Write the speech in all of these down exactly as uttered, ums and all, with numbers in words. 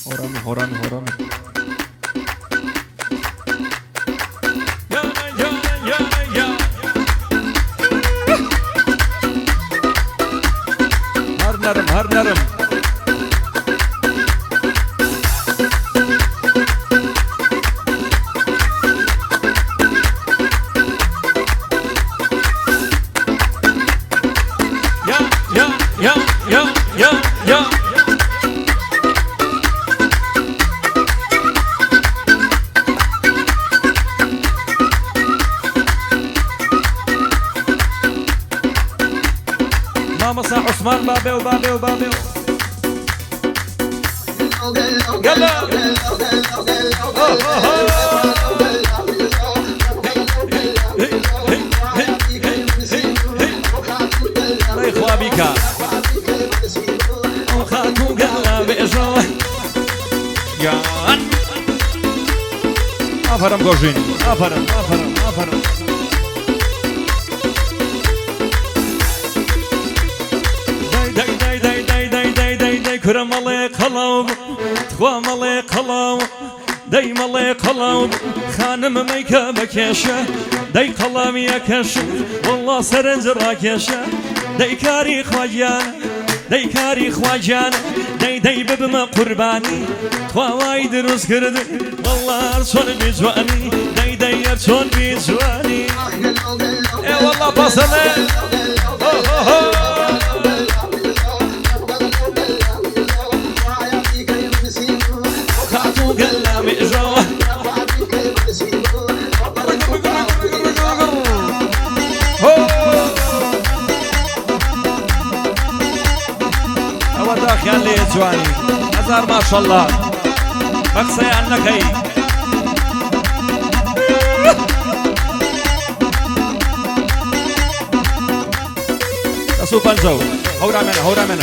هورامي هورامي هورامي هر نرم هر نرم ماما صاح عثمان بابي وبابي وبابي يلا اخوا بك وخاتو قلبي اجوا يان افرم جوجين افرم افرم افرم كرة ملك خلاو تخوا ملك خلاو داي ملك خلاو خانم ميكا بكيشة داي خلام يا كشة والله سرنج راكيشة داي كاري خواجانا داي كاري خواجانا داي داي ببما قرباني تخوا وايد روز كرد والله ارسون بجواني داي داي ارسون بجواني اي والله بصلي كان لي جواني هزار ما شاء الله بقصي عنك هي تسو بنزو هورا منا هورا منا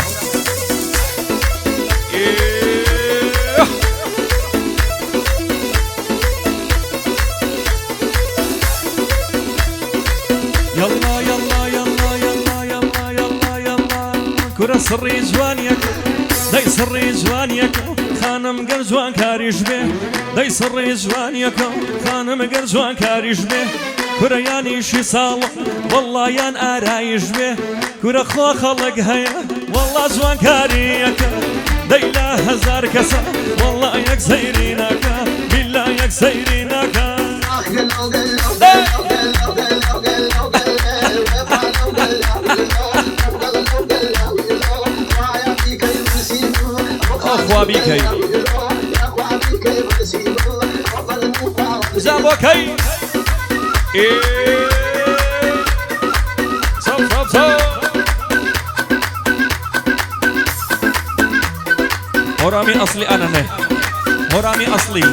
يلا يلا يلا يلا يلا يلا يلا كرة سري جوانيك داي سري جوانيك خانم قر جوان كاريش به داي سري جوانيك خانم قر جوان كاريش به كرة ياني شي صالح والله يان آرايش به كرة خو خلق هيا والله جوان كاريك داي لا هزار كسا والله يك سيرينك بالله يك سيرينك أخوا بيكي زابوكي صف صف صف هرامي أصلي أنا نه هرامي أصلي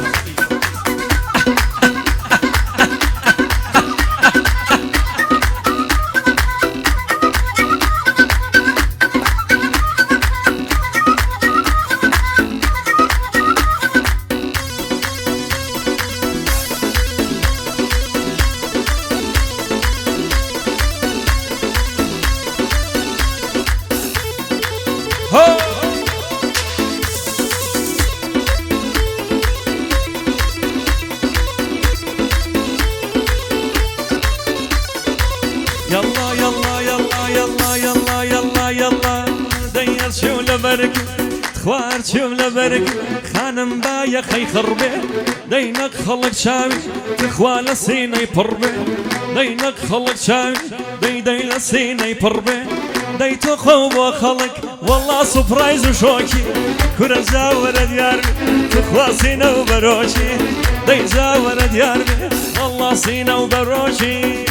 يلا يلا يلا يلا يلا يلا يلا دير شو لبرك تخوار شو لبرك خانم بايا خي خربي دينك خلق شاوي تخوال سيني بربي دينك خلق شاوي دي دي لسيني بربي دي تخوب وخلق والله سبرايز وشوكي كرة زاورة دياربي تخوا سينا وبروشي دي زاورة دياربي والله سينا وبروشي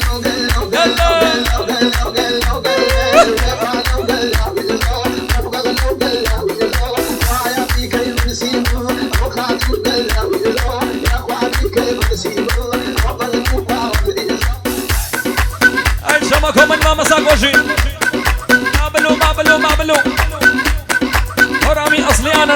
أي شمكم من ما مساق وجهي ما بلو ما بلو ما بلو هرامي أصلي أنا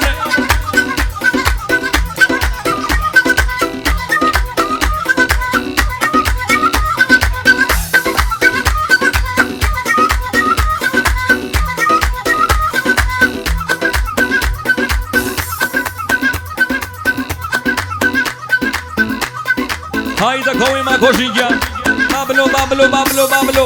خوي ما كوشيجا بابلو بابلو بابلو بابلو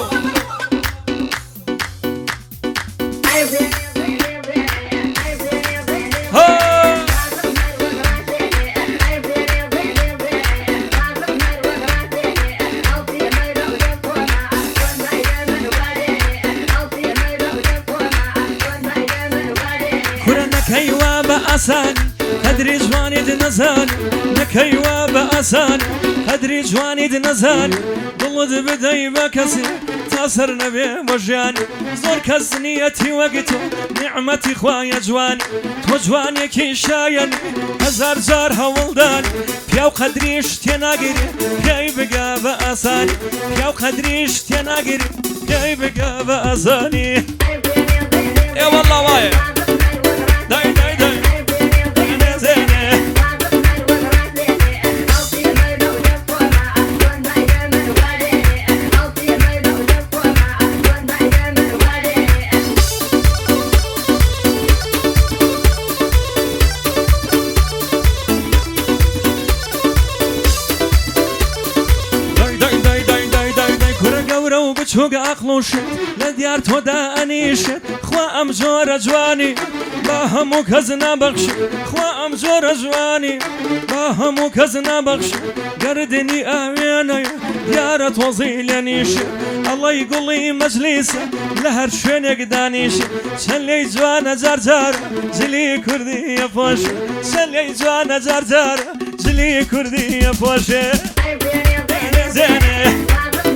نكيوا بأسان هدري جواني دنزان نكيوا بأسان هدري جواني دنزان ضلد بدي بكسي تاسر نبي وجاني زور كزنيتي وقتو نعمتي خوايا جواني تو جواني كي شايني هزار جار هولداني بياو قدريش تناقري بياي بقى بأساني بياو قدريش تناقري بياي بقى بأساني يا والله واي داي داي داي أنا زينة داي داي داي داي داي داي كرة قورة وبتشوق أقلوشت لديار تودا أنيشت خوا أم جورة جواني باهمو كزنا بخش خوا أم جورة جواني باهمو كزنا بخش قردني آميني ديارة وظيلنيش الله يقول لي مجلسة لهر شوين يقدانيش شلي جوانا جرجار جلي كردي يفوش شلي جوانا جرجار جلي كردي يفوش زينة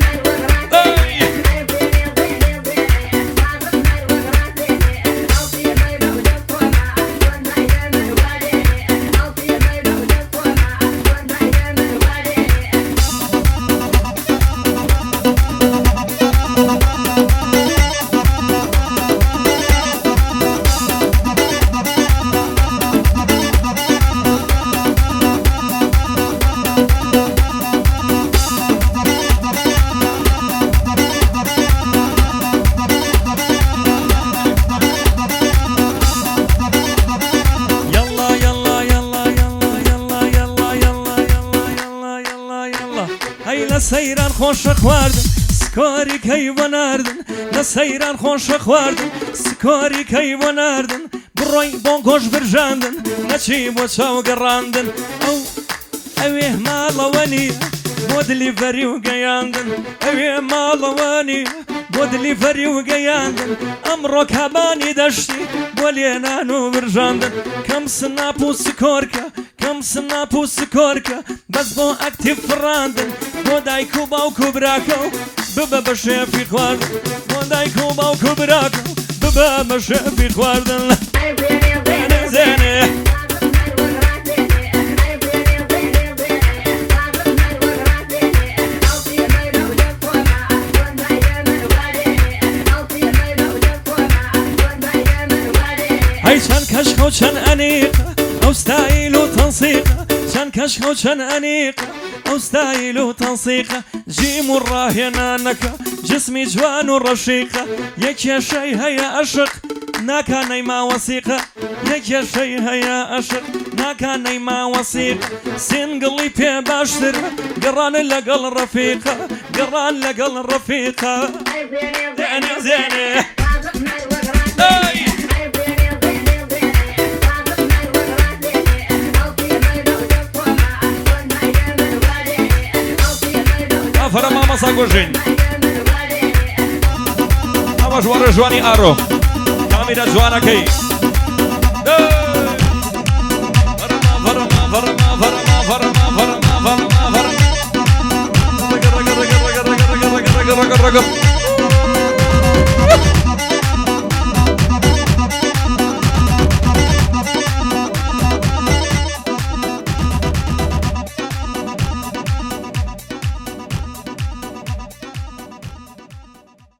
سيران خوش خواردن سكاري كي وناردن لا سيران خوش خواردن سكاري كي وناردن بروي بونكوش برجاندن نشي بوشاو قراندن او اويه مالواني بودلي فري وقياندن اويه مالواني بودلي فري وقياندن امرو كاباني دشتي بولينانو برجاندن كم سنابو سكوركا كم سنابو سكوركا بس بو اكتيف فراندن بو دايكو باوكو براكو ببا بشافي خواردن بو دايكو باوكو براكو ببا بشافي خواردن زينة زينة هاي شان كشخ وشان أنيقة أو ستايل وتنسيقة شان كشخ وشان أنيقة أو ستايل وتنسيقة جيم الراهنانك جسمي جوان ورشيقة يك يا شي هيا أشق ناكا نيما وثيقة يك يا شي هيا أشق ناكا نيما وثيقة سنقلي بي باشتر قران لقل رفيقة قران لقل رفيقة زينة زينة فرما مساقوشين أما جوار جواني آرو كاميرا جوانا كي فرما فرما فرما فرما فرما فرما فرما فرما